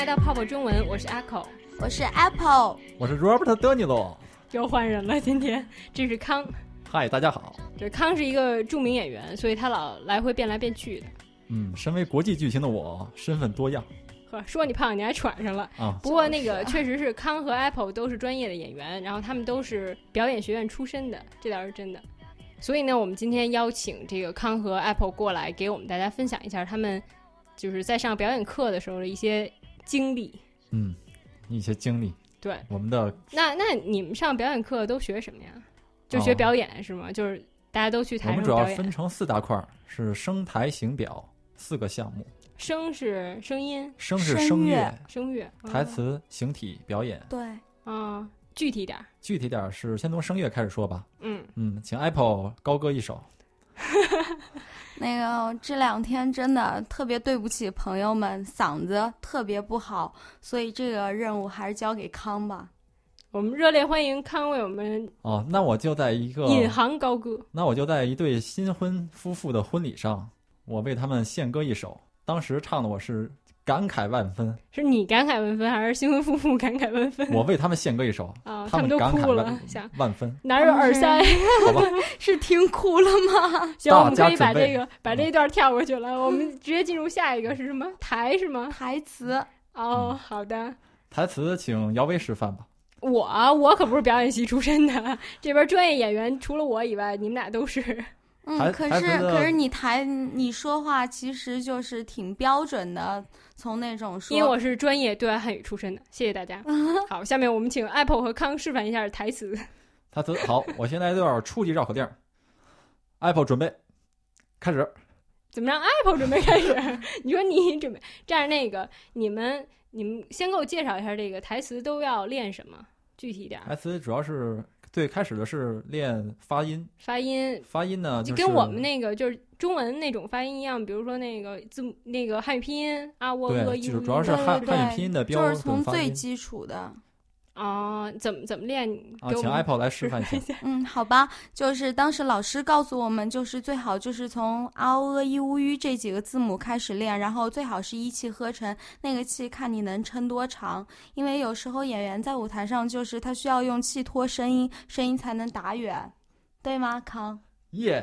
到泡泡中文，我是 Echo， 我是 Apple， 我是 Robert De Niro。 又换人了，今天这是康。 嗨，大家好。 这康是一个著名演员，所以他老来回变来变去的。 身为国际巨星的我，身份多样。 呵，说你胖，你还喘上了啊！ 不过那个确实是康和 Apple 都是专业的演员，然后他们都是表演学院出身的，这倒是真的。所以呢，我们今天邀请这个康和 Apple 过来，给我们大家分享一下他们就是在上表演课的时候的一些经历。 一些经历。 对， 我们的那你们上表演课都学什么呀？就学表演是吗？就是大家都去台上表演。 我们主要分成4大块，是声台形表4个项目。 声是声音， 声是声乐，台词、形体、表演。 对， 具体点是先从声乐开始说吧。请 Apple 高歌一首。 那个这2天真的特别对不起朋友们，嗓子特别不好，所以这个任务还是交给康吧。 我们热烈欢迎康为我们那我就在一个引吭高歌。 那我就在一对新婚夫妇的婚礼上，我为他们献歌一首。当时唱的我是感慨万分。是你感慨万分，还是新婚夫妇感慨万分？我为他们献歌一首他们都哭了， 万分。 哪有耳塞？ 好吧， 是听哭了吗？ 行，我们可以把这一段跳过去了。我们直接进入下一个是什么？台是吗？ 台词。 好的。 台词请姚薇示范吧。 我可不是表演系出身的，这边专业演员除了我以外，你们俩都是。 可是你说话其实就是挺标准的，从那种说， 因为我是专业对外汉语出身的。谢谢大家。好，下面我们请 Apple 和康示范一下台词。 好，我现在有点初级绕口令。Apple 准备开始。 怎么让 Apple 准备开始？你说你准备站着那个，你们先给我介绍一下这个台词都要练什么，具体一点。 台词主要是最开始的是练发音呢， 就跟我们那个就是中文那种发音一样，比如说那个字母那个汉语拼音啊，我对，就是主要是汉语拼音的标准就是从最基础的。 怎么练？ 请 Apple 来示范一下。 好吧，就是当时老师告诉我们，就是最好就是从啊喔一乌吁这几个字母开始练，然后最好是一气呵成，那个气看你能撑多长，因为有时候演员在舞台上就是他需要用气拖声音才能打远，对吗，康？ 耶。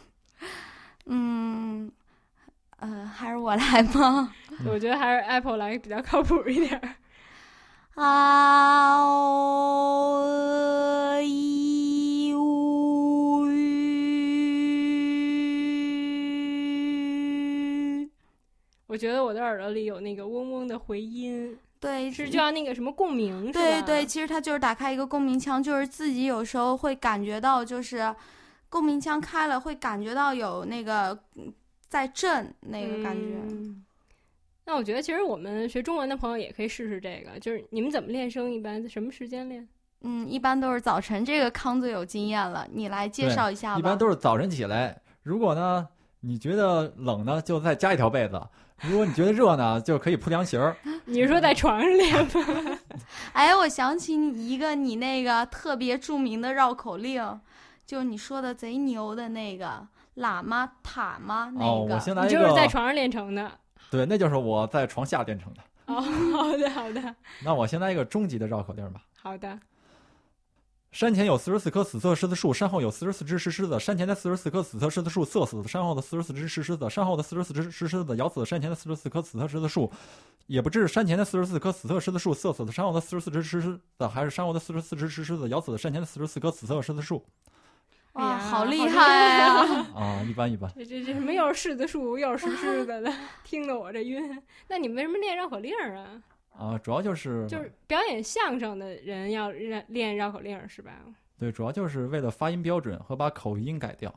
还是我来吗？ 我觉得还是 Apple 来比较靠谱一点。 啊喔一乌吁， 我觉得我的耳朵里有那个嗡嗡的回音。 对， 是就像那个什么共鸣是吧？ 对，其实它就是打开一个共鸣腔，就是自己有时候会感觉到，就是共鸣腔开了会感觉到有那个在震那个感觉。 那我觉得其实我们学中文的朋友也可以试试这个，就是你们怎么练声？一般什么时间练？ 一般都是早晨。这个康最有经验了，你来介绍一下吧。 一般都是早晨起来，如果呢你觉得冷呢，就再加一条被子；如果你觉得热呢，就可以铺凉席儿。 你是说在床上练吗？ 我想起你那个特别著名的绕口令，就你说的贼牛的那个喇嘛塔吗？那个我先来一个， 你就是在床上练成的。 对，那就是我在床下练成的。 好的。 那我先来一个终极的绕口令吧。 好的。 山前有44棵死色狮子树，山后有44只石狮子。山前的44棵死色狮子树色死了山后的44只石狮子，山后的44只石狮子咬死了山前的44棵死色狮子树。也不知山前的44棵死色狮子树色死了山后的44只石狮子，还是山后的44只石狮子咬死了山前的44棵死色狮子树。 哇，好厉害啊！ 一般。 这什么又是柿子树又是石狮子的，听得我这晕。那你们为什么练绕口令啊？ 主要就是表演相声的人要练绕口令是吧？ 对，主要就是为了发音标准和把口音改掉。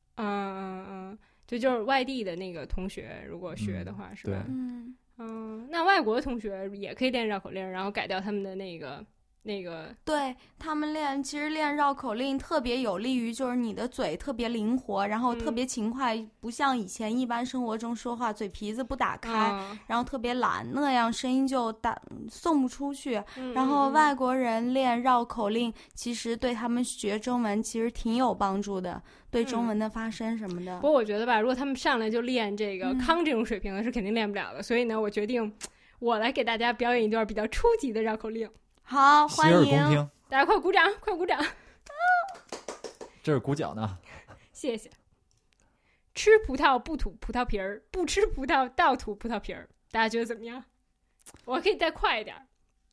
就是外地的那个同学如果学的话是吧？那外国同学也可以练绕口令，然后改掉他们的那个对，他们其实练绕口令特别有利于就是你的嘴特别灵活，然后特别勤快，不像以前一般生活中说话嘴皮子不打开，然后特别懒，那样声音就送不出去。然后外国人练绕口令其实对他们学中文其实挺有帮助的，对中文的发声什么的。 不过我觉得吧，如果他们上来就练这个康这种水平的是肯定练不了的，所以呢我决定我来给大家表演一段比较初级的绕口令。 好， 洗耳欢迎恭听。 大家快鼓掌，快鼓掌！ 这是鼓脚呢。 谢谢。吃葡萄不吐葡萄皮儿，不吃葡萄倒吐葡萄皮儿。大家觉得怎么样？我可以再快一点。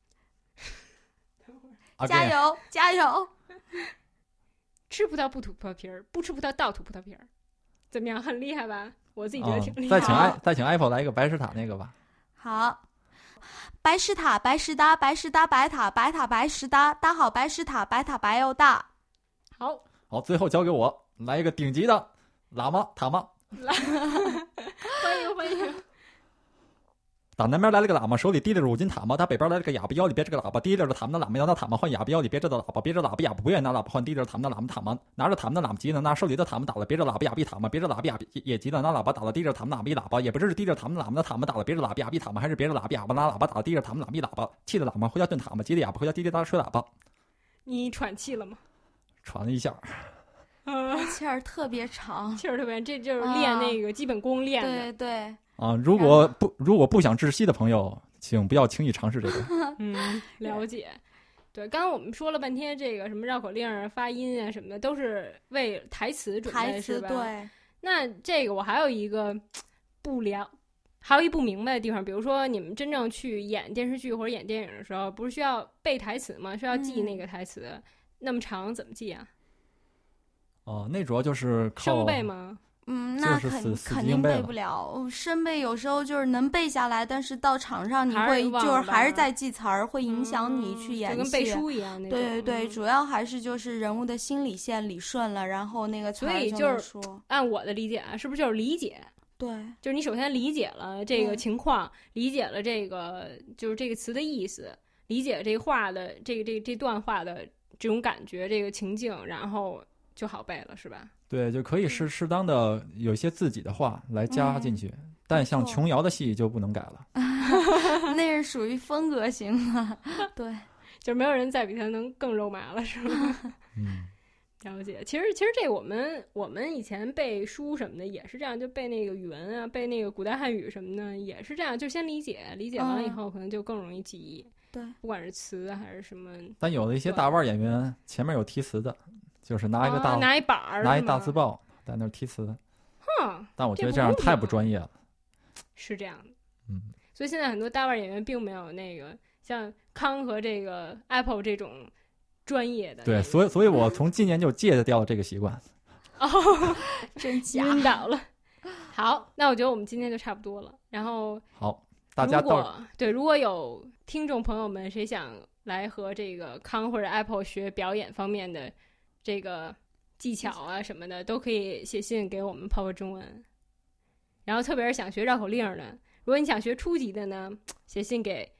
加油加油！ 吃葡萄不吐葡萄皮儿，不吃葡萄倒吐葡萄皮儿，怎么样？很厉害吧？我自己觉得挺厉害。 再请 Apple 来一个白石塔那个吧。 好，白石塔白石搭，白石搭白塔，白塔白石搭，搭好白石塔，白塔白又大。 好， 最后交给我来一个顶级的喇嘛塔嘛。 欢迎欢迎。 打南边来了个喇嘛，手里提着5斤塔嘛；打北边来了个哑巴，腰里别着个喇叭，提着塔嘛的喇嘛要拿塔嘛换哑巴腰里别着的喇叭，别着喇叭哑巴不愿意拿喇叭换提着塔嘛的喇嘛塔嘛，拿着塔嘛的喇嘛急呢，拿手里的塔嘛打了别着喇叭哑巴塔嘛，别着喇叭哑巴也急呢，拿喇叭打了提着塔嘛喇叭，也不知是提着塔嘛喇嘛的塔嘛打了别着喇叭哑巴塔嘛，还是别着喇叭哑巴拿喇叭打了提着塔嘛喇叭，气的喇嘛回家炖塔嘛，急的哑巴回家滴滴答答吹喇叭。 你喘气了吗？ 喘了一下。 气儿特别长， 气儿特别，这就是练那个基本功练的。 对对啊，如果不想窒息的朋友，请不要轻易尝试这个。 了解。对，刚刚我们说了半天这个什么绕口令啊、发音啊什么的，都是为台词准备， 台词是吧？ 对。 那这个我还有一个还有一不明白的地方，比如说你们真正去演电视剧或者演电影的时候，不是需要背台词吗？需要记那个台词，那么长怎么记啊？ 那主要就是靠生背吗？ 那肯定背不了。生背有时候就是能背下来，但是到场上你会就是还是在记词儿，会影响你去演戏， 就跟背书一样那种。 对对，主要还是就是人物的心理线理顺了，然后那个词儿就能说。 按我的理解啊，是不是就是理解？ 对， 就是你首先理解了这个情况，理解了这个就是这个词的意思，理解这话的这段话的这种感觉，这个情境，然后就好背了，是吧？ 对，就可以适当的有一些自己的话来加进去，但像琼瑶的戏就不能改了。 那是属于风格型的，对， 就是没有人再比他能更肉麻了，是吧？了解。其实这我们以前背书什么的也是这样，就背那个语文啊，背那个古代汉语什么的也是这样，就先理解完了以后，可能就更容易记忆。 对， 不管是词还是什么。 但有的一些大腕演员前面有提词的。就是拿一板儿， 拿一大字报在那儿提词。但我觉得这样太不专业了。 是这样的，所以现在很多大腕演员并没有那个像康和这个 Apple 这种专业的。 对，所以我从今年就戒掉了这个习惯。 真假？ 晕倒了。好，那我觉得我们今天就差不多了。然后好，大家如果有听众朋友们谁想来和这个康或者 Apple 学表演方面的这个技巧啊什么的，都可以写信给我们泡泡中文。然后特别是想学绕口令的，如果你想学初级的呢，写信给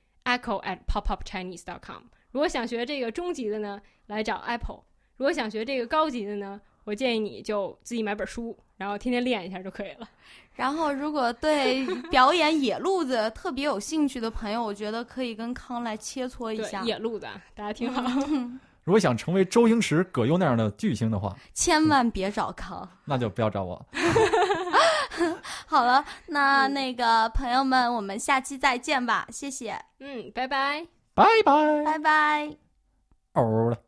echo@popupchinese.com。 如果想学这个中级的呢，来找 Apple。 如果想学这个高级的呢，我建议你就自己买本书，然后天天练一下就可以了。 然后如果对表演野路子特别有兴趣的朋友，我觉得可以跟康来切磋一下。 野路子大家听好。 如果想成为周星驰、葛优那样的巨星的话， 千万别找康， 那就不要找我。 好了，那个朋友们，我们下期再见吧，谢谢。 拜拜， 拜拜， 拜拜。 哦了。